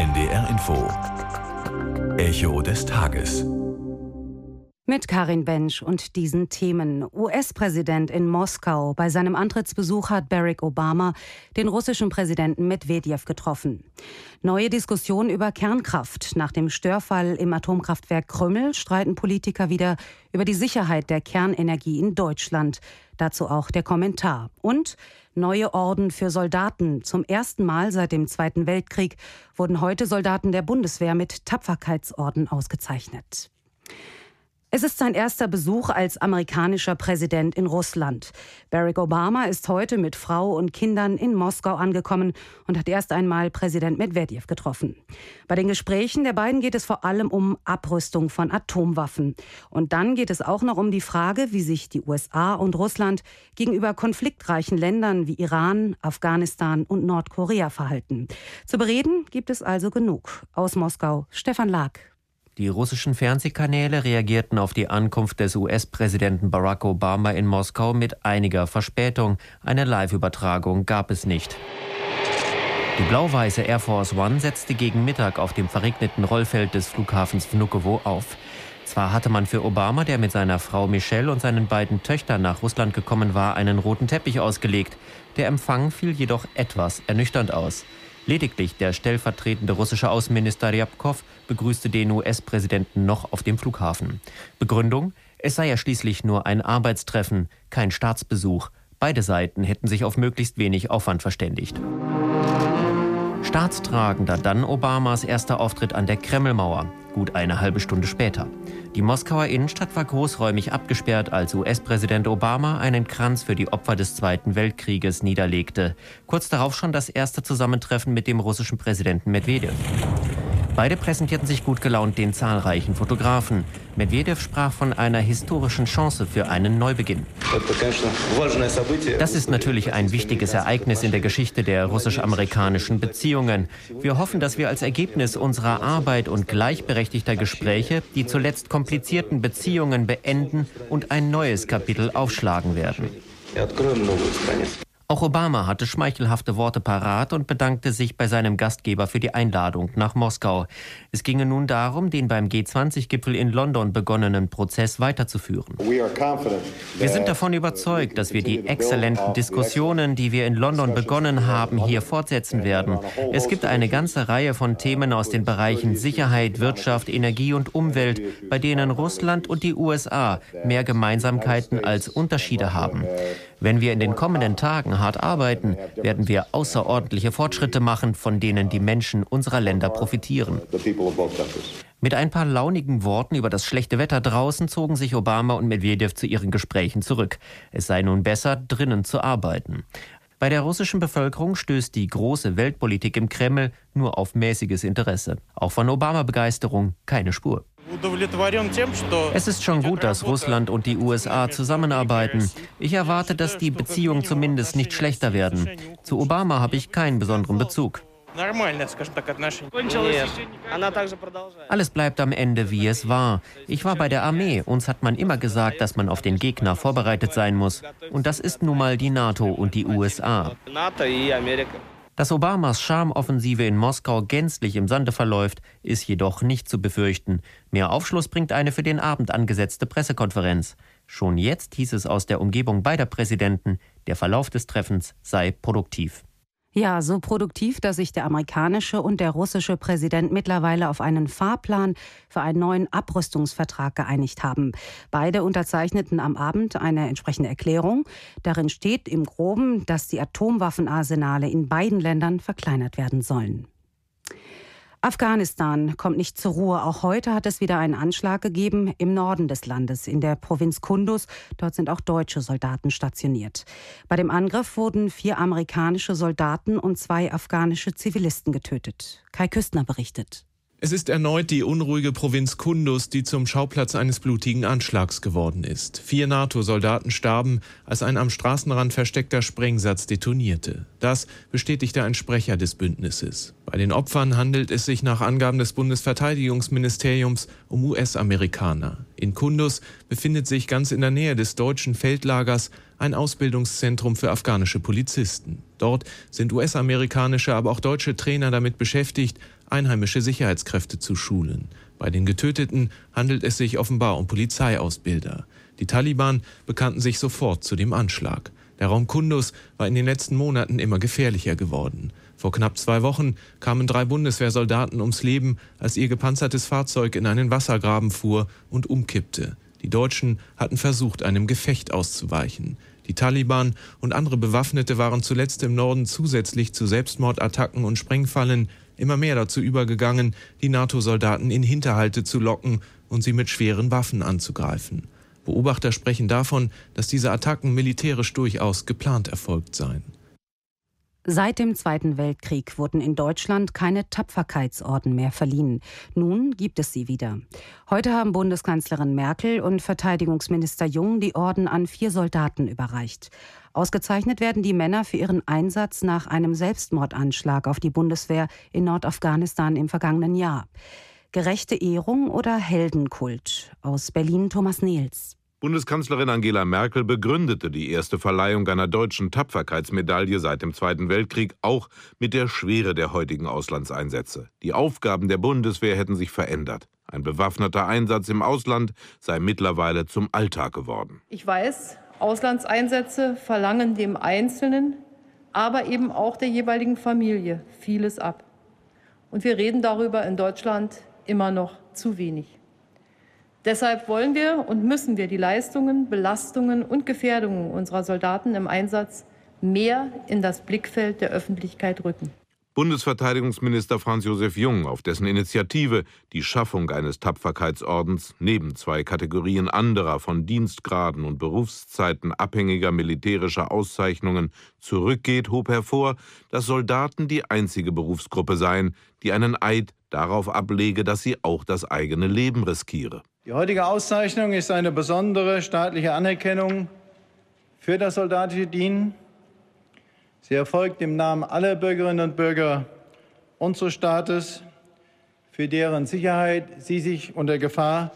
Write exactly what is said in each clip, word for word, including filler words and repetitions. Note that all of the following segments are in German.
N D R Info. Echo des Tages. Mit Karin Bensch und diesen Themen. U S-Präsident in Moskau. Bei seinem Antrittsbesuch hat Barack Obama den russischen Präsidenten Medwedew getroffen. Neue Diskussion über Kernkraft. Nach dem Störfall im Atomkraftwerk Krümmel streiten Politiker wieder über die Sicherheit der Kernenergie in Deutschland. Dazu auch der Kommentar. Und neue Orden für Soldaten. Zum ersten Mal seit dem Zweiten Weltkrieg wurden heute Soldaten der Bundeswehr mit Tapferkeitsorden ausgezeichnet. Es ist sein erster Besuch als amerikanischer Präsident in Russland. Barack Obama ist heute mit Frau und Kindern in Moskau angekommen und hat erst einmal Präsident Medwedew getroffen. Bei den Gesprächen der beiden geht es vor allem um Abrüstung von Atomwaffen. Und dann geht es auch noch um die Frage, wie sich die U S A und Russland gegenüber konfliktreichen Ländern wie Iran, Afghanistan und Nordkorea verhalten. Zu bereden gibt es also genug. Aus Moskau, Stefan Lag. Die russischen Fernsehkanäle reagierten auf die Ankunft des U S-Präsidenten Barack Obama in Moskau mit einiger Verspätung. Eine Live-Übertragung gab es nicht. Die blau-weiße Air Force One setzte gegen Mittag auf dem verregneten Rollfeld des Flughafens Vnukovo auf. Zwar hatte man für Obama, der mit seiner Frau Michelle und seinen beiden Töchtern nach Russland gekommen war, einen roten Teppich ausgelegt. Der Empfang fiel jedoch etwas ernüchternd aus. Lediglich der stellvertretende russische Außenminister Ryabkov begrüßte den U S-Präsidenten noch auf dem Flughafen. Begründung: Es sei ja schließlich nur ein Arbeitstreffen, kein Staatsbesuch. Beide Seiten hätten sich auf möglichst wenig Aufwand verständigt. Staatstragender dann Obamas erster Auftritt an der Kremlmauer, gut eine halbe Stunde später. Die Moskauer Innenstadt war großräumig abgesperrt, als U S-Präsident Obama einen Kranz für die Opfer des Zweiten Weltkrieges niederlegte. Kurz darauf schon das erste Zusammentreffen mit dem russischen Präsidenten Medwedew. Beide präsentierten sich gut gelaunt den zahlreichen Fotografen. Medwedew sprach von einer historischen Chance für einen Neubeginn. Das ist natürlich ein wichtiges Ereignis in der Geschichte der russisch-amerikanischen Beziehungen. Wir hoffen, dass wir als Ergebnis unserer Arbeit und gleichberechtigter Gespräche die zuletzt komplizierten Beziehungen beenden und ein neues Kapitel aufschlagen werden. Auch Obama hatte schmeichelhafte Worte parat und bedankte sich bei seinem Gastgeber für die Einladung nach Moskau. Es ginge nun darum, den beim G zwanzig Gipfel in London begonnenen Prozess weiterzuführen. Wir sind davon überzeugt, dass wir die exzellenten Diskussionen, die wir in London begonnen haben, hier fortsetzen werden. Es gibt eine ganze Reihe von Themen aus den Bereichen Sicherheit, Wirtschaft, Energie und Umwelt, bei denen Russland und die U S A mehr Gemeinsamkeiten als Unterschiede haben. Wenn wir in den kommenden Tagen hart arbeiten, werden wir außerordentliche Fortschritte machen, von denen die Menschen unserer Länder profitieren. Mit ein paar launigen Worten über das schlechte Wetter draußen zogen sich Obama und Medwedew zu ihren Gesprächen zurück. Es sei nun besser, drinnen zu arbeiten. Bei der russischen Bevölkerung stößt die große Weltpolitik im Kreml nur auf mäßiges Interesse. Auch von Obama-Begeisterung keine Spur. Es ist schon gut, dass Russland und die U S A zusammenarbeiten. Ich erwarte, dass die Beziehungen zumindest nicht schlechter werden. Zu Obama habe ich keinen besonderen Bezug. Alles bleibt am Ende, wie es war. Ich war bei der Armee. Uns hat man immer gesagt, dass man auf den Gegner vorbereitet sein muss. Und das ist nun mal die NATO und die U S A. Dass Obamas Charmoffensive in Moskau gänzlich im Sande verläuft, ist jedoch nicht zu befürchten. Mehr Aufschluss bringt eine für den Abend angesetzte Pressekonferenz. Schon jetzt hieß es aus der Umgebung beider Präsidenten, der Verlauf des Treffens sei produktiv. Ja, so produktiv, dass sich der amerikanische und der russische Präsident mittlerweile auf einen Fahrplan für einen neuen Abrüstungsvertrag geeinigt haben. Beide unterzeichneten am Abend eine entsprechende Erklärung. Darin steht im Groben, dass die Atomwaffenarsenale in beiden Ländern verkleinert werden sollen. Afghanistan kommt nicht zur Ruhe. Auch heute hat es wieder einen Anschlag gegeben im Norden des Landes, in der Provinz Kunduz. Dort sind auch deutsche Soldaten stationiert. Bei dem Angriff wurden vier amerikanische Soldaten und zwei afghanische Zivilisten getötet. Kai Küstner berichtet. Es ist erneut die unruhige Provinz Kunduz, die zum Schauplatz eines blutigen Anschlags geworden ist. Vier NATO-Soldaten starben, als ein am Straßenrand versteckter Sprengsatz detonierte. Das bestätigte ein Sprecher des Bündnisses. Bei den Opfern handelt es sich nach Angaben des Bundesverteidigungsministeriums um U S-Amerikaner. In Kunduz befindet sich ganz in der Nähe des deutschen Feldlagers ein Ausbildungszentrum für afghanische Polizisten. Dort sind U S-amerikanische, aber auch deutsche Trainer damit beschäftigt, einheimische Sicherheitskräfte zu schulen. Bei den Getöteten handelt es sich offenbar um Polizeiausbilder. Die Taliban bekannten sich sofort zu dem Anschlag. Der Raum Kunduz war in den letzten Monaten immer gefährlicher geworden. Vor knapp zwei Wochen kamen drei Bundeswehrsoldaten ums Leben, als ihr gepanzertes Fahrzeug in einen Wassergraben fuhr und umkippte. Die Deutschen hatten versucht, einem Gefecht auszuweichen. Die Taliban und andere Bewaffnete waren zuletzt im Norden zusätzlich zu Selbstmordattacken und Sprengfallen immer mehr dazu übergegangen, die NATO-Soldaten in Hinterhalte zu locken und sie mit schweren Waffen anzugreifen. Beobachter sprechen davon, dass diese Attacken militärisch durchaus geplant erfolgt seien. Seit dem Zweiten Weltkrieg wurden in Deutschland keine Tapferkeitsorden mehr verliehen. Nun gibt es sie wieder. Heute haben Bundeskanzlerin Merkel und Verteidigungsminister Jung die Orden an vier Soldaten überreicht. Ausgezeichnet werden die Männer für ihren Einsatz nach einem Selbstmordanschlag auf die Bundeswehr in Nordafghanistan im vergangenen Jahr. Gerechte Ehrung oder Heldenkult? Aus Berlin Thomas Nehls. Bundeskanzlerin Angela Merkel begründete die erste Verleihung einer deutschen Tapferkeitsmedaille seit dem Zweiten Weltkrieg auch mit der Schwere der heutigen Auslandseinsätze. Die Aufgaben der Bundeswehr hätten sich verändert. Ein bewaffneter Einsatz im Ausland sei mittlerweile zum Alltag geworden. Ich weiß, Auslandseinsätze verlangen dem Einzelnen, aber eben auch der jeweiligen Familie vieles ab. Und wir reden darüber in Deutschland immer noch zu wenig. Deshalb wollen wir und müssen wir die Leistungen, Belastungen und Gefährdungen unserer Soldaten im Einsatz mehr in das Blickfeld der Öffentlichkeit rücken. Bundesverteidigungsminister Franz Josef Jung, auf dessen Initiative die Schaffung eines Tapferkeitsordens neben zwei Kategorien anderer von Dienstgraden und Berufszeiten abhängiger militärischer Auszeichnungen zurückgeht, hob hervor, dass Soldaten die einzige Berufsgruppe seien, die einen Eid darauf ablege, dass sie auch das eigene Leben riskiere. Die heutige Auszeichnung ist eine besondere staatliche Anerkennung für das soldatische Dienen. Sie erfolgt im Namen aller Bürgerinnen und Bürger unseres Staates, für deren Sicherheit sie sich unter Gefahr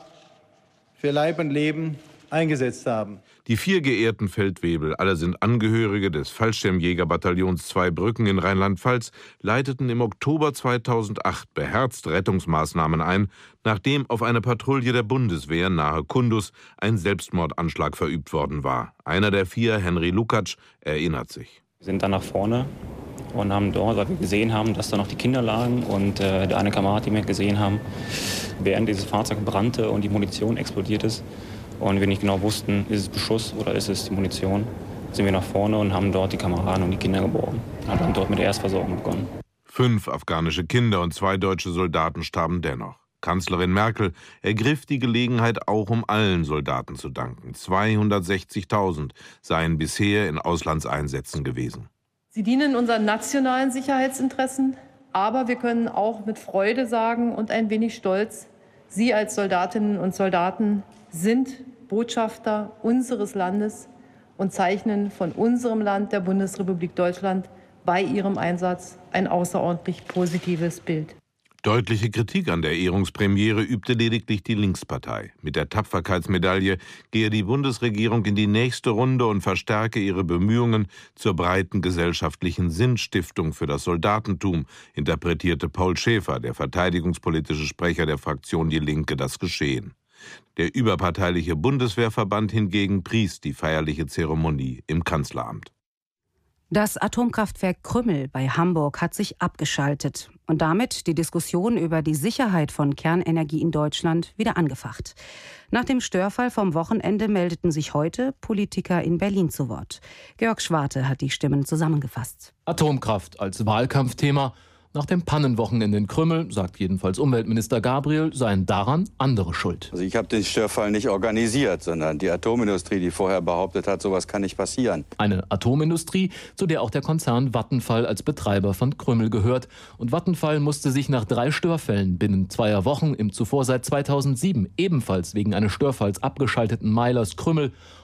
für Leib und Leben eingesetzt haben. Die vier geehrten Feldwebel, alle sind Angehörige des Fallschirmjägerbataillons Zweibrücken in Rheinland-Pfalz, leiteten im Oktober zweitausendacht beherzt Rettungsmaßnahmen ein, nachdem auf eine Patrouille der Bundeswehr nahe Kunduz ein Selbstmordanschlag verübt worden war. Einer der vier, Henry Lukacs, erinnert sich. Wir sind dann nach vorne und haben dort, weil wir gesehen haben, dass da noch die Kinder lagen und äh, der eine Kamerad, den wir gesehen haben, während dieses Fahrzeug brannte und die Munition explodiert ist und wir nicht genau wussten, ist es Beschuss oder ist es die Munition, sind wir nach vorne und haben dort die Kameraden und die Kinder geborgen und haben dann dort mit der Erstversorgung begonnen. Fünf afghanische Kinder und zwei deutsche Soldaten starben dennoch. Kanzlerin Merkel ergriff die Gelegenheit auch, um allen Soldaten zu danken. zweihundertsechzigtausend seien bisher in Auslandseinsätzen gewesen. Sie dienen unseren nationalen Sicherheitsinteressen, aber wir können auch mit Freude sagen und ein wenig Stolz, Sie als Soldatinnen und Soldaten sind Botschafter unseres Landes und zeichnen von unserem Land, der Bundesrepublik Deutschland, bei ihrem Einsatz ein außerordentlich positives Bild. Deutliche Kritik an der Ehrungspremiere übte lediglich die Linkspartei. Mit der Tapferkeitsmedaille gehe die Bundesregierung in die nächste Runde und verstärke ihre Bemühungen zur breiten gesellschaftlichen Sinnstiftung für das Soldatentum, interpretierte Paul Schäfer, der verteidigungspolitische Sprecher der Fraktion Die Linke, das Geschehen. Der überparteiliche Bundeswehrverband hingegen pries die feierliche Zeremonie im Kanzleramt. Das Atomkraftwerk Krümmel bei Hamburg hat sich abgeschaltet und damit die Diskussion über die Sicherheit von Kernenergie in Deutschland wieder angefacht. Nach dem Störfall vom Wochenende meldeten sich heute Politiker in Berlin zu Wort. Georg Schwarte hat die Stimmen zusammengefasst. Atomkraft als Wahlkampfthema. Nach dem Pannenwochenende in Krümmel, sagt jedenfalls Umweltminister Gabriel, seien daran andere schuld. Also ich habe den Störfall nicht organisiert, sondern die Atomindustrie, die vorher behauptet hat, sowas kann nicht passieren. Eine Atomindustrie, zu der auch der Konzern Vattenfall als Betreiber von Krümmel gehört. Und Vattenfall musste sich nach drei Störfällen binnen zweier Wochen im zuvor seit zweitausendsieben ebenfalls wegen eines Störfalls abgeschalteten Meilers Krümmel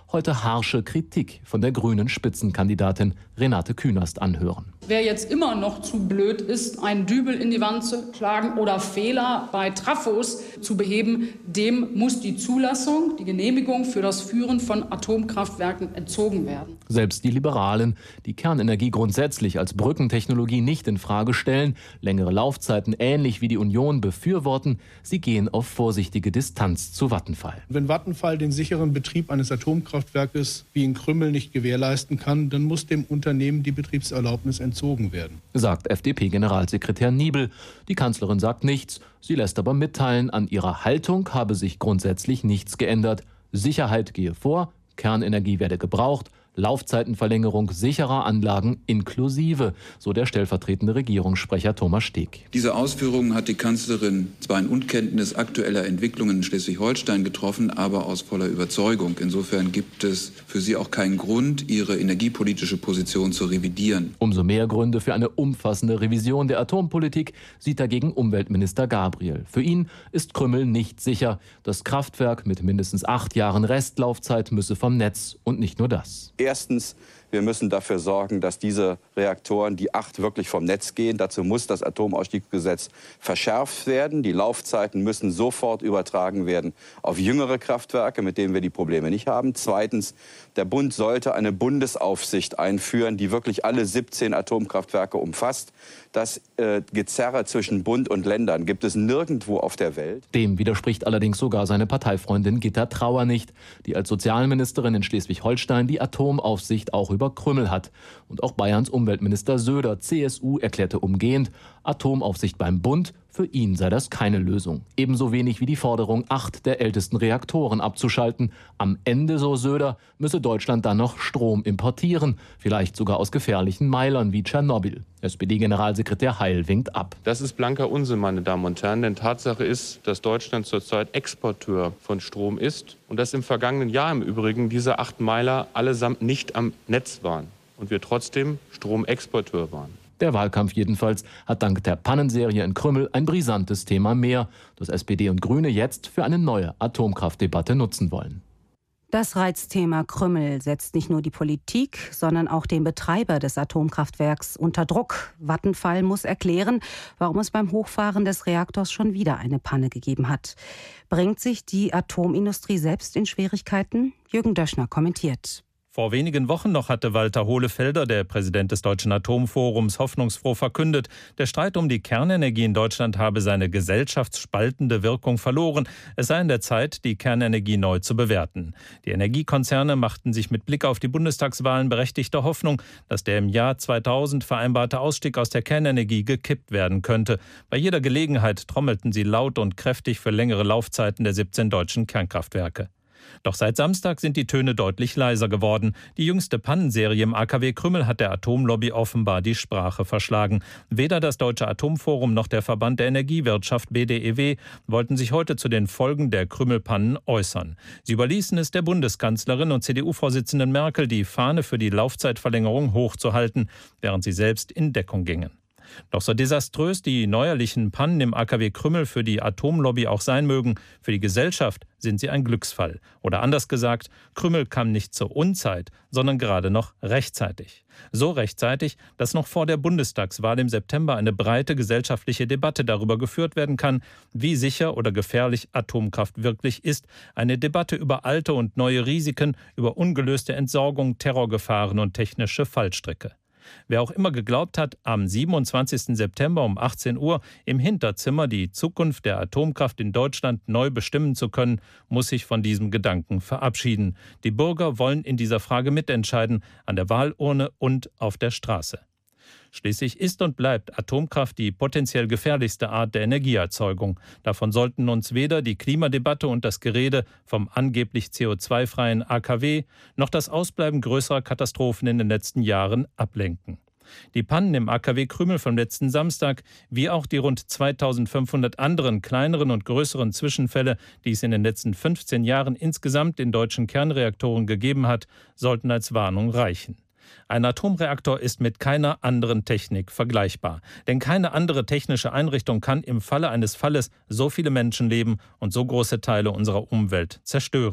heute harsche Kritik von der grünen Spitzenkandidatin Renate Künast anhören. Wer jetzt immer noch zu blöd ist, einen Dübel in die Wand zu schlagen oder Fehler bei Trafos zu beheben, dem muss die Zulassung, die Genehmigung für das Führen von Atomkraftwerken entzogen werden. Selbst die Liberalen, die Kernenergie grundsätzlich als Brückentechnologie nicht in Frage stellen, längere Laufzeiten ähnlich wie die Union befürworten, sie gehen auf vorsichtige Distanz zu Vattenfall. Wenn Vattenfall den sicheren Betrieb eines Atomkraftwerkes wie in Krümmel nicht gewährleisten kann, dann muss dem Unternehmen die Betriebserlaubnis entzogen werden, sagt F D P-Generalsekretär Niebel. Die Kanzlerin sagt nichts, sie lässt aber mitteilen, an ihrer Haltung habe sich grundsätzlich nichts geändert. Sicherheit gehe vor, Kernenergie werde gebraucht, Laufzeitenverlängerung sicherer Anlagen inklusive, so der stellvertretende Regierungssprecher Thomas Steg. Diese Ausführungen hat die Kanzlerin zwar in Unkenntnis aktueller Entwicklungen in Schleswig-Holstein getroffen, aber aus voller Überzeugung. Insofern gibt es für sie auch keinen Grund, ihre energiepolitische Position zu revidieren. Umso mehr Gründe für eine umfassende Revision der Atompolitik sieht dagegen Umweltminister Gabriel. Für ihn ist Krümmel nicht sicher. Das Kraftwerk mit mindestens acht Jahren Restlaufzeit müsse vom Netz und nicht nur das. Erstens, wir müssen dafür sorgen, dass diese Reaktoren, die acht, wirklich vom Netz gehen. Dazu muss das Atomausstiegsgesetz verschärft werden. Die Laufzeiten müssen sofort übertragen werden auf jüngere Kraftwerke, mit denen wir die Probleme nicht haben. Zweitens, der Bund sollte eine Bundesaufsicht einführen, die wirklich alle siebzehn Atomkraftwerke umfasst. Das äh, Gezerre zwischen Bund und Ländern gibt es nirgendwo auf der Welt. Dem widerspricht allerdings sogar seine Parteifreundin Gitta Trauer nicht, die als Sozialministerin in Schleswig-Holstein die Atomaufsicht auch über Krümmel hat. Und auch Bayerns Umweltminister Söder, C S U, erklärte umgehend, Atomaufsicht beim Bund, für ihn sei das keine Lösung. Ebenso wenig wie die Forderung, acht der ältesten Reaktoren abzuschalten. Am Ende, so Söder, müsse Deutschland dann noch Strom importieren, vielleicht sogar aus gefährlichen Meilern wie Tschernobyl. S P D-Generalsekretär Heil winkt ab. Das ist blanker Unsinn, meine Damen und Herren, denn Tatsache ist, dass Deutschland zurzeit Exporteur von Strom ist und dass im vergangenen Jahr im Übrigen diese acht Meiler allesamt nicht am Netz waren und wir trotzdem Stromexporteur waren. Der Wahlkampf jedenfalls hat dank der Pannenserie in Krümmel ein brisantes Thema mehr, das S P D und Grüne jetzt für eine neue Atomkraftdebatte nutzen wollen. Das Reizthema Krümmel setzt nicht nur die Politik, sondern auch den Betreiber des Atomkraftwerks unter Druck. Vattenfall muss erklären, warum es beim Hochfahren des Reaktors schon wieder eine Panne gegeben hat. Bringt sich die Atomindustrie selbst in Schwierigkeiten? Jürgen Döschner kommentiert. Vor wenigen Wochen noch hatte Walter Hohlefelder, der Präsident des Deutschen Atomforums, hoffnungsfroh verkündet, der Streit um die Kernenergie in Deutschland habe seine gesellschaftsspaltende Wirkung verloren. Es sei an der Zeit, die Kernenergie neu zu bewerten. Die Energiekonzerne machten sich mit Blick auf die Bundestagswahlen berechtigte Hoffnung, dass der im Jahr zweitausend vereinbarte Ausstieg aus der Kernenergie gekippt werden könnte. Bei jeder Gelegenheit trommelten sie laut und kräftig für längere Laufzeiten der siebzehn deutschen Kernkraftwerke. Doch seit Samstag sind die Töne deutlich leiser geworden. Die jüngste Pannenserie im A K W Krümmel hat der Atomlobby offenbar die Sprache verschlagen. Weder das Deutsche Atomforum noch der Verband der Energiewirtschaft B D E W wollten sich heute zu den Folgen der Krümmel-Pannen äußern. Sie überließen es der Bundeskanzlerin und C D U-Vorsitzenden Merkel, die Fahne für die Laufzeitverlängerung hochzuhalten, während sie selbst in Deckung gingen. Doch so desaströs die neuerlichen Pannen im A K W Krümmel für die Atomlobby auch sein mögen, für die Gesellschaft sind sie ein Glücksfall. Oder anders gesagt, Krümmel kam nicht zur Unzeit, sondern gerade noch rechtzeitig. So rechtzeitig, dass noch vor der Bundestagswahl im September eine breite gesellschaftliche Debatte darüber geführt werden kann, wie sicher oder gefährlich Atomkraft wirklich ist. Eine Debatte über alte und neue Risiken, über ungelöste Entsorgung, Terrorgefahren und technische Fallstricke. Wer auch immer geglaubt hat, am siebenundzwanzigsten September um achtzehn Uhr im Hinterzimmer die Zukunft der Atomkraft in Deutschland neu bestimmen zu können, muss sich von diesem Gedanken verabschieden. Die Bürger wollen in dieser Frage mitentscheiden, an der Wahlurne und auf der Straße. Schließlich ist und bleibt Atomkraft die potenziell gefährlichste Art der Energieerzeugung. Davon sollten uns weder die Klimadebatte und das Gerede vom angeblich C O zwei freien A K W noch das Ausbleiben größerer Katastrophen in den letzten Jahren ablenken. Die Pannen im A K W Krümmel vom letzten Samstag, wie auch die rund zweitausendfünfhundert anderen kleineren und größeren Zwischenfälle, die es in den letzten fünfzehn Jahren insgesamt in deutschen Kernreaktoren gegeben hat, sollten als Warnung reichen. Ein Atomreaktor ist mit keiner anderen Technik vergleichbar. Denn keine andere technische Einrichtung kann im Falle eines Falles so viele Menschenleben und so große Teile unserer Umwelt zerstören.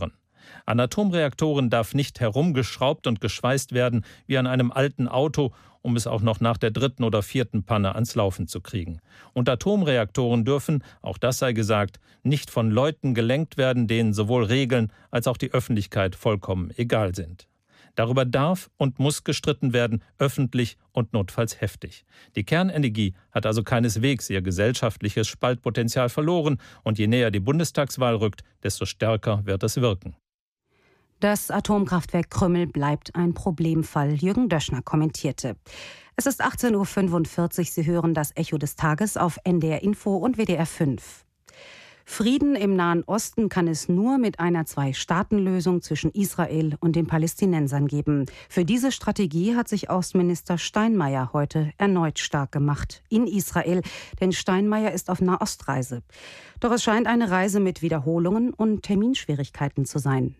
An Atomreaktoren darf nicht herumgeschraubt und geschweißt werden wie an einem alten Auto, um es auch noch nach der dritten oder vierten Panne ans Laufen zu kriegen. Und Atomreaktoren dürfen, auch das sei gesagt, nicht von Leuten gelenkt werden, denen sowohl Regeln als auch die Öffentlichkeit vollkommen egal sind. Darüber darf und muss gestritten werden, öffentlich und notfalls heftig. Die Kernenergie hat also keineswegs ihr gesellschaftliches Spaltpotenzial verloren, und je näher die Bundestagswahl rückt, desto stärker wird es wirken. Das Atomkraftwerk Krümmel bleibt ein Problemfall, Jürgen Döschner kommentierte. Es ist achtzehn Uhr fünfundvierzig, Sie hören das Echo des Tages auf N D R Info und W D R fünf. Frieden im Nahen Osten kann es nur mit einer Zwei-Staaten-Lösung zwischen Israel und den Palästinensern geben. Für diese Strategie hat sich Außenminister Steinmeier heute erneut stark gemacht in Israel, denn Steinmeier ist auf Nahostreise. Doch es scheint eine Reise mit Wiederholungen und Terminschwierigkeiten zu sein.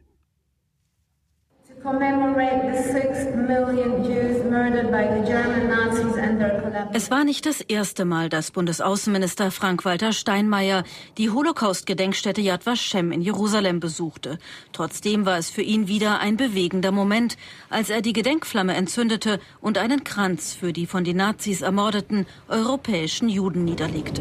Es war nicht das erste Mal, dass Bundesaußenminister Frank-Walter Steinmeier die Holocaust-Gedenkstätte Yad Vashem in Jerusalem besuchte. Trotzdem war es für ihn wieder ein bewegender Moment, als er die Gedenkflamme entzündete und einen Kranz für die von den Nazis ermordeten europäischen Juden niederlegte.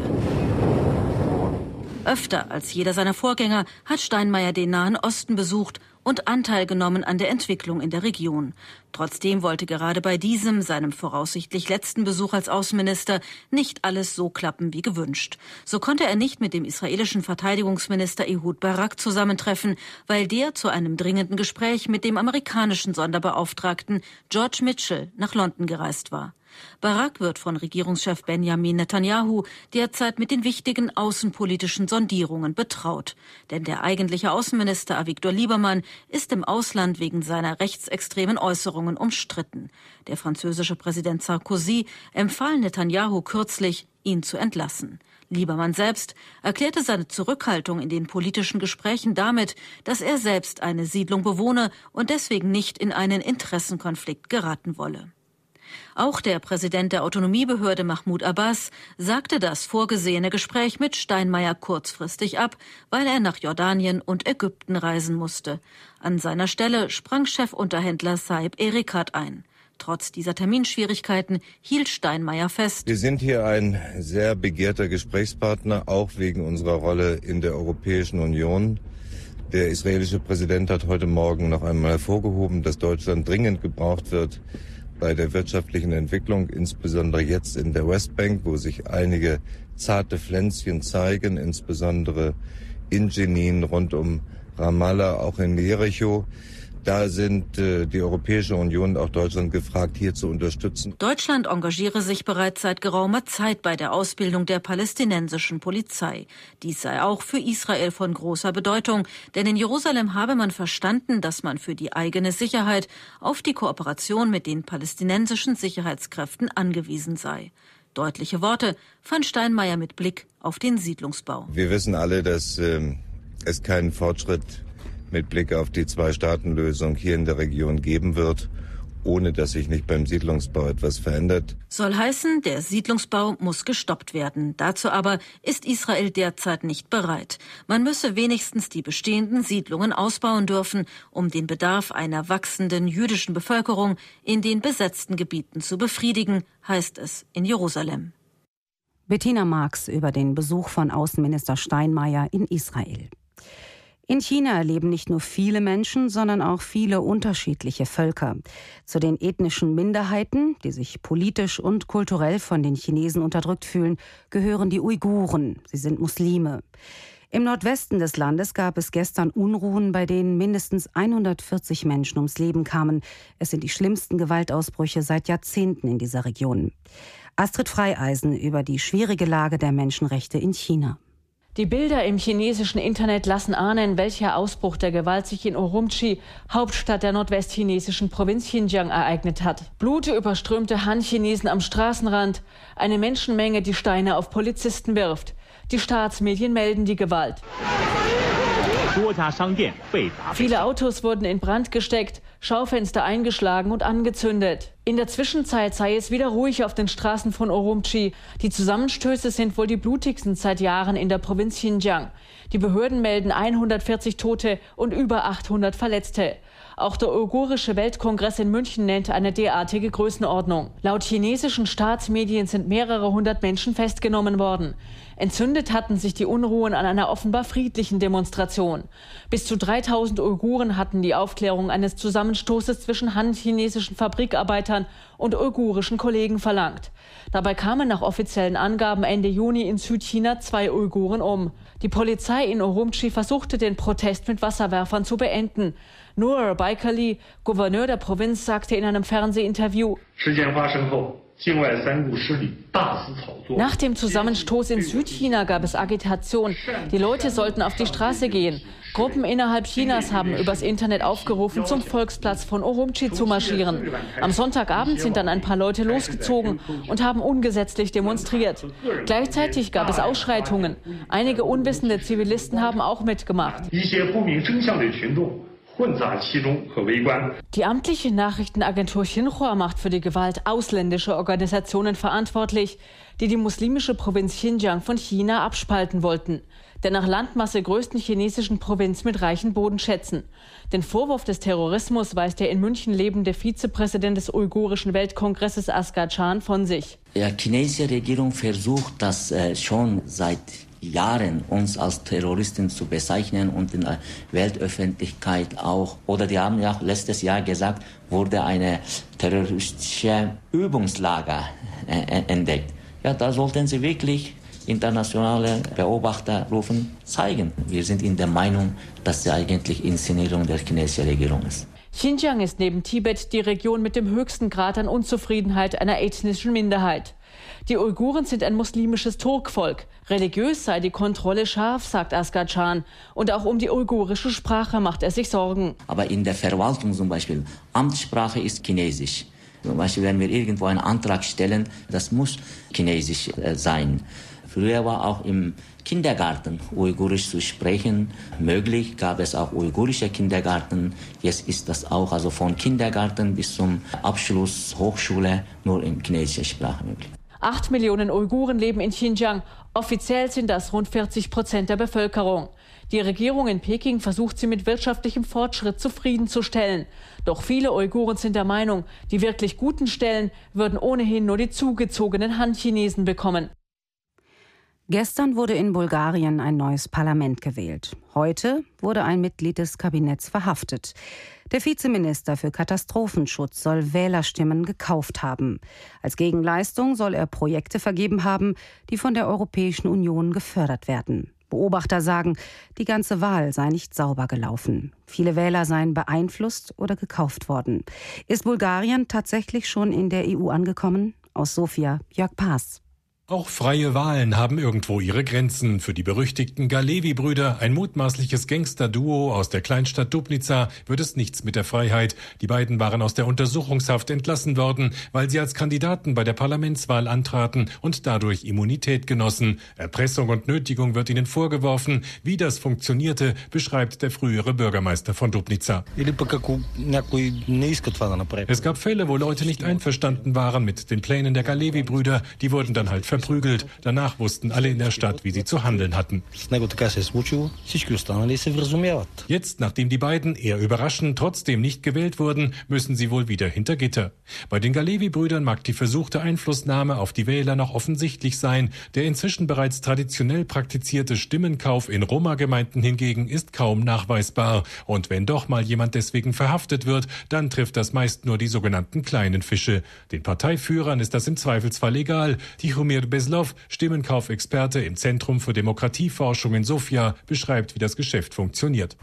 Öfter als jeder seiner Vorgänger hat Steinmeier den Nahen Osten besucht und Anteil genommen an der Entwicklung in der Region. Trotzdem wollte gerade bei diesem, seinem voraussichtlich letzten Besuch als Außenminister, nicht alles so klappen wie gewünscht. So konnte er nicht mit dem israelischen Verteidigungsminister Ehud Barak zusammentreffen, weil der zu einem dringenden Gespräch mit dem amerikanischen Sonderbeauftragten George Mitchell nach London gereist war. Barak wird von Regierungschef Benjamin Netanyahu derzeit mit den wichtigen außenpolitischen Sondierungen betraut. Denn der eigentliche Außenminister Avigdor Liebermann ist im Ausland wegen seiner rechtsextremen Äußerungen umstritten. Der französische Präsident Sarkozy empfahl Netanyahu kürzlich, ihn zu entlassen. Liebermann selbst erklärte seine Zurückhaltung in den politischen Gesprächen damit, dass er selbst eine Siedlung bewohne und deswegen nicht in einen Interessenkonflikt geraten wolle. Auch der Präsident der Autonomiebehörde Mahmoud Abbas sagte das vorgesehene Gespräch mit Steinmeier kurzfristig ab, weil er nach Jordanien und Ägypten reisen musste. An seiner Stelle sprang Chefunterhändler Saib Erekat ein. Trotz dieser Terminschwierigkeiten hielt Steinmeier fest: Wir sind hier ein sehr begehrter Gesprächspartner, auch wegen unserer Rolle in der Europäischen Union. Der israelische Präsident hat heute Morgen noch einmal hervorgehoben, dass Deutschland dringend gebraucht wird bei der wirtschaftlichen Entwicklung, insbesondere jetzt in der Westbank, wo sich einige zarte Pflänzchen zeigen, insbesondere in Jenin, rund um Ramallah, auch in Jericho. Da sind äh, die Europäische Union und auch Deutschland gefragt, hier zu unterstützen. Deutschland engagiere sich bereits seit geraumer Zeit bei der Ausbildung der palästinensischen Polizei. Dies sei auch für Israel von großer Bedeutung, denn in Jerusalem habe man verstanden, dass man für die eigene Sicherheit auf die Kooperation mit den palästinensischen Sicherheitskräften angewiesen sei. Deutliche Worte fand Steinmeier mit Blick auf den Siedlungsbau. Wir wissen alle, dass äh, es keinen Fortschritt mit Blick auf die Zwei-Staaten-Lösung hier in der Region geben wird, ohne dass sich nicht beim Siedlungsbau etwas verändert. Soll heißen, der Siedlungsbau muss gestoppt werden. Dazu aber ist Israel derzeit nicht bereit. Man müsse wenigstens die bestehenden Siedlungen ausbauen dürfen, um den Bedarf einer wachsenden jüdischen Bevölkerung in den besetzten Gebieten zu befriedigen, heißt es in Jerusalem. Bettina Marx über den Besuch von Außenminister Steinmeier in Israel. In China leben nicht nur viele Menschen, sondern auch viele unterschiedliche Völker. Zu den ethnischen Minderheiten, die sich politisch und kulturell von den Chinesen unterdrückt fühlen, gehören die Uiguren. Sie sind Muslime. Im Nordwesten des Landes gab es gestern Unruhen, bei denen mindestens hundertvierzig Menschen ums Leben kamen. Es sind die schlimmsten Gewaltausbrüche seit Jahrzehnten in dieser Region. Astrid Freieisen über die schwierige Lage der Menschenrechte in China. Die Bilder im chinesischen Internet lassen ahnen, welcher Ausbruch der Gewalt sich in Urumqi, Hauptstadt der nordwestchinesischen Provinz Xinjiang, ereignet hat. Blutüberströmte Han-Chinesen am Straßenrand, eine Menschenmenge, die Steine auf Polizisten wirft. Die Staatsmedien melden die Gewalt. Viele Autos wurden in Brand gesteckt, Schaufenster eingeschlagen und angezündet. In der Zwischenzeit sei es wieder ruhig auf den Straßen von Urumqi. Die Zusammenstöße sind wohl die blutigsten seit Jahren in der Provinz Xinjiang. Die Behörden melden hundertvierzig Tote und über achthundert Verletzte. Auch der Uigurische Weltkongress in München nennt eine derartige Größenordnung. Laut chinesischen Staatsmedien sind mehrere hundert Menschen festgenommen worden. Entzündet hatten sich die Unruhen an einer offenbar friedlichen Demonstration. Bis zu dreitausend Uiguren hatten die Aufklärung eines Zusammenstoßes zwischen han-chinesischen Fabrikarbeitern und uigurischen Kollegen verlangt. Dabei kamen nach offiziellen Angaben Ende Juni in Südchina zwei Uiguren um. Die Polizei in Urumqi versuchte, den Protest mit Wasserwerfern zu beenden. Noor Baikali, Gouverneur der Provinz, sagte in einem Fernsehinterview: Nach dem Zusammenstoß in Südchina gab es Agitation. Die Leute sollten auf die Straße gehen. Gruppen innerhalb Chinas haben übers Internet aufgerufen, zum Volksplatz von Urumqi zu marschieren. Am Sonntagabend sind dann ein paar Leute losgezogen und haben ungesetzlich demonstriert. Gleichzeitig gab es Ausschreitungen. Einige unwissende Zivilisten haben auch mitgemacht. Die amtliche Nachrichtenagentur Xinhua macht für die Gewalt ausländische Organisationen verantwortlich, die die muslimische Provinz Xinjiang von China abspalten wollten. Der nach Landmasse größten chinesischen Provinz mit reichen Bodenschätzen. Den Vorwurf des Terrorismus weist der in München lebende Vizepräsident des Uigurischen Weltkongresses Asghar Can von sich. Die chinesische Regierung versucht das äh, schon seit Jahren, uns als Terroristen zu bezeichnen und in der Weltöffentlichkeit auch. Oder die haben ja auch letztes Jahr gesagt, wurde eine terroristische Übungslager äh, entdeckt. Ja, da sollten sie wirklich internationale Beobachter rufen, zeigen. Wir sind in der Meinung, dass sie eigentlich Inszenierung der chinesischen Regierung ist. Xinjiang ist neben Tibet die Region mit dem höchsten Grad an Unzufriedenheit einer ethnischen Minderheit. Die Uiguren sind ein muslimisches Turkvolk. Religiös sei die Kontrolle scharf, sagt Asghar Can. Und auch um die uigurische Sprache macht er sich Sorgen. Aber in der Verwaltung zum Beispiel, Amtssprache ist Chinesisch. Zum Beispiel, wenn wir irgendwo einen Antrag stellen, das muss Chinesisch äh, sein. Früher war auch im Kindergarten Uigurisch zu sprechen möglich, gab es auch uigurische Kindergarten. Jetzt ist das auch also von Kindergarten bis zum Abschluss Hochschule nur in chinesischer Sprache möglich. Acht Millionen Uiguren leben in Xinjiang. Offiziell sind das rund vierzig Prozent der Bevölkerung. Die Regierung in Peking versucht, sie mit wirtschaftlichem Fortschritt zufriedenzustellen. Doch viele Uiguren sind der Meinung, die wirklich guten Stellen würden ohnehin nur die zugezogenen Han-Chinesen bekommen. Gestern wurde in Bulgarien ein neues Parlament gewählt. Heute wurde ein Mitglied des Kabinetts verhaftet. Der Vizeminister für Katastrophenschutz soll Wählerstimmen gekauft haben. Als Gegenleistung soll er Projekte vergeben haben, die von der Europäischen Union gefördert werden. Beobachter sagen, die ganze Wahl sei nicht sauber gelaufen. Viele Wähler seien beeinflusst oder gekauft worden. Ist Bulgarien tatsächlich schon in der E U angekommen? Aus Sofia, Jörg Paas. Auch freie Wahlen haben irgendwo ihre Grenzen. Für die berüchtigten Galevi-Brüder, ein mutmaßliches Gangster-Duo aus der Kleinstadt Dubnica, wird es nichts mit der Freiheit. Die beiden waren aus der Untersuchungshaft entlassen worden, weil sie als Kandidaten bei der Parlamentswahl antraten und dadurch Immunität genossen. Erpressung und Nötigung wird ihnen vorgeworfen. Wie das funktionierte, beschreibt der frühere Bürgermeister von Dubnica. Es gab Fälle, wo Leute nicht einverstanden waren mit den Plänen der Galevi-Brüder. Die wurden dann halt verprügelt. Danach wussten alle in der Stadt, wie sie zu handeln hatten. Jetzt, nachdem die beiden eher überraschend trotzdem nicht gewählt wurden, müssen sie wohl wieder hinter Gitter. Bei den Galevi-Brüdern mag die versuchte Einflussnahme auf die Wähler noch offensichtlich sein. Der inzwischen bereits traditionell praktizierte Stimmenkauf in Roma-Gemeinden hingegen ist kaum nachweisbar. Und wenn doch mal jemand deswegen verhaftet wird, dann trifft das meist nur die sogenannten kleinen Fische. Den Parteiführern ist das im Zweifelsfall egal. Tihomir Bezlov, Stimmenkaufexperte im Zentrum für Demokratieforschung in Sofia, beschreibt, wie das Geschäft funktioniert.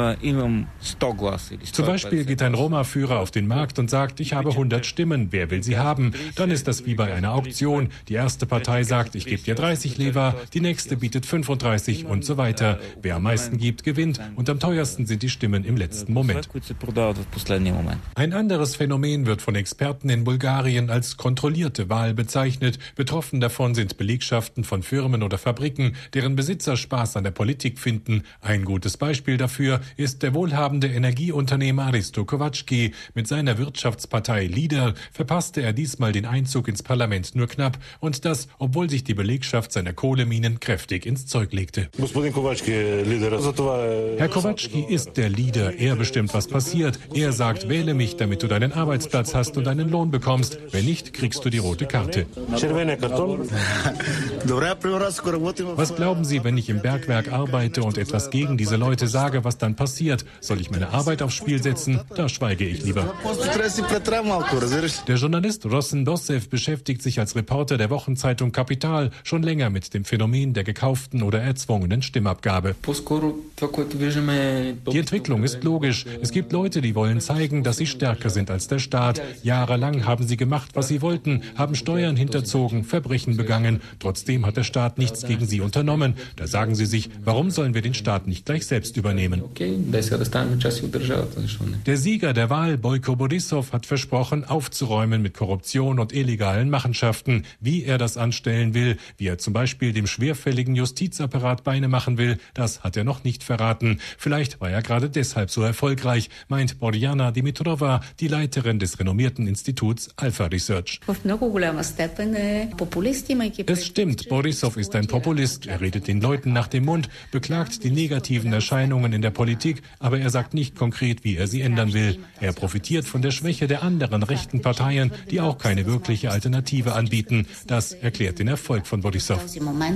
Zum Beispiel geht ein Roma-Führer auf den Markt und sagt, ich habe hundert Stimmen, wer will sie haben? Dann ist das wie bei einer Auktion. Die erste Partei sagt, ich gebe dir dreißig Lever, die nächste bietet fünfunddreißig und so weiter. Wer am meisten gibt, gewinnt und am teuersten sind die Stimmen im letzten Moment. Ein anderes Phänomen wird von Experten in Bulgarien als kontrollierte Wahl bezeichnet. Betroffen davon davon sind Belegschaften von Firmen oder Fabriken, deren Besitzer Spaß an der Politik finden. Ein gutes Beispiel dafür ist der wohlhabende Energieunternehmer Hristo Kowalski. Mit seiner Wirtschaftspartei LIDER verpasste er diesmal den Einzug ins Parlament nur knapp, und das, obwohl sich die Belegschaft seiner Kohleminen kräftig ins Zeug legte. Herr Kowalski ist der Leader, er bestimmt, was passiert. Er sagt, wähle mich, damit du deinen Arbeitsplatz hast und einen Lohn bekommst. Wenn nicht, kriegst du die rote Karte. Was glauben Sie, wenn ich im Bergwerk arbeite und etwas gegen diese Leute sage, was dann passiert? Soll ich meine Arbeit aufs Spiel setzen? Da schweige ich lieber. Der Journalist Rossen Dosev beschäftigt sich als Reporter der Wochenzeitung Kapital schon länger mit dem Phänomen der gekauften oder erzwungenen Stimmabgabe. Die Entwicklung ist logisch. Es gibt Leute, die wollen zeigen, dass sie stärker sind als der Staat. Jahrelang haben sie gemacht, was sie wollten, haben Steuern hinterzogen, Verbrechen begangen. Trotzdem hat der Staat nichts gegen sie unternommen. Da sagen sie sich, warum sollen wir den Staat nicht gleich selbst übernehmen? Der Sieger der Wahl, Boyko Borisov, hat versprochen, aufzuräumen mit Korruption und illegalen Machenschaften. Wie er das anstellen will, wie er zum Beispiel dem schwerfälligen Justizapparat Beine machen will, das hat er noch nicht verraten. Vielleicht war er gerade deshalb so erfolgreich, meint Borjana Dimitrova, die Leiterin des renommierten Instituts Alpha Research. Es stimmt, Borisov ist ein Populist. Er redet den Leuten nach dem Mund, beklagt die negativen Erscheinungen in der Politik, aber er sagt nicht konkret, wie er sie ändern will. Er profitiert von der Schwäche der anderen rechten Parteien, die auch keine wirkliche Alternative anbieten. Das erklärt den Erfolg von Borisov.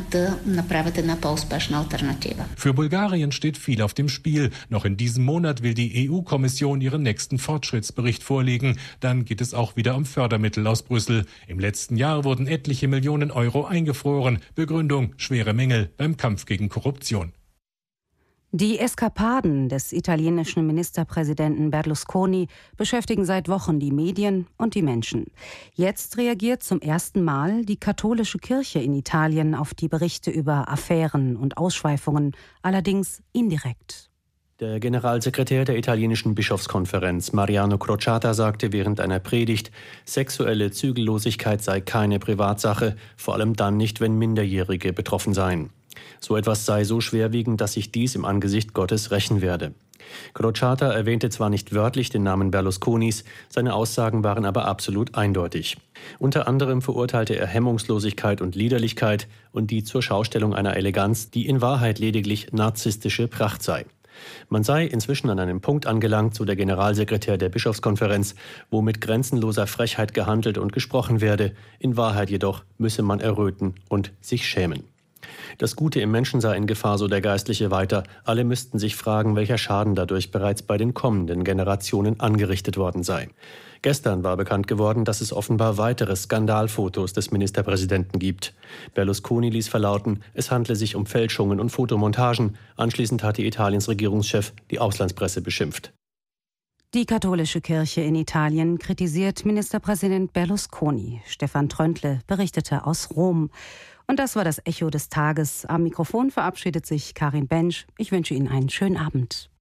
Für Bulgarien steht viel auf dem Spiel. Noch in diesem Monat will die E U-Kommission ihren nächsten Fortschrittsbericht vorlegen. Dann geht es auch wieder um Fördermittel aus Brüssel. Im letzten Jahr wurden etliche Millionen Euro eingefroren. Begründung: schwere Mängel beim Kampf gegen Korruption. Die Eskapaden des italienischen Ministerpräsidenten Berlusconi beschäftigen seit Wochen die Medien und die Menschen. Jetzt reagiert zum ersten Mal die katholische Kirche in Italien auf die Berichte über Affären und Ausschweifungen, allerdings indirekt. Der Generalsekretär der italienischen Bischofskonferenz, Mariano Crociata, sagte während einer Predigt, sexuelle Zügellosigkeit sei keine Privatsache, vor allem dann nicht, wenn Minderjährige betroffen seien. So etwas sei so schwerwiegend, dass sich dies im Angesicht Gottes rächen werde. Crociata erwähnte zwar nicht wörtlich den Namen Berlusconis, seine Aussagen waren aber absolut eindeutig. Unter anderem verurteilte er Hemmungslosigkeit und Liederlichkeit und die zur Schaustellung einer Eleganz, die in Wahrheit lediglich narzisstische Pracht sei. Man sei inzwischen an einem Punkt angelangt, so der Generalsekretär der Bischofskonferenz, wo mit grenzenloser Frechheit gehandelt und gesprochen werde, in Wahrheit jedoch müsse man erröten und sich schämen. Das Gute im Menschen sei in Gefahr, so der Geistliche weiter. Alle müssten sich fragen, welcher Schaden dadurch bereits bei den kommenden Generationen angerichtet worden sei. Gestern war bekannt geworden, dass es offenbar weitere Skandalfotos des Ministerpräsidenten gibt. Berlusconi ließ verlauten, es handle sich um Fälschungen und Fotomontagen. Anschließend hatte Italiens Regierungschef die Auslandspresse beschimpft. Die katholische Kirche in Italien kritisiert Ministerpräsident Berlusconi. Stefan Tröntle berichtete aus Rom. Und das war das Echo des Tages. Am Mikrofon verabschiedet sich Karin Bensch. Ich wünsche Ihnen einen schönen Abend.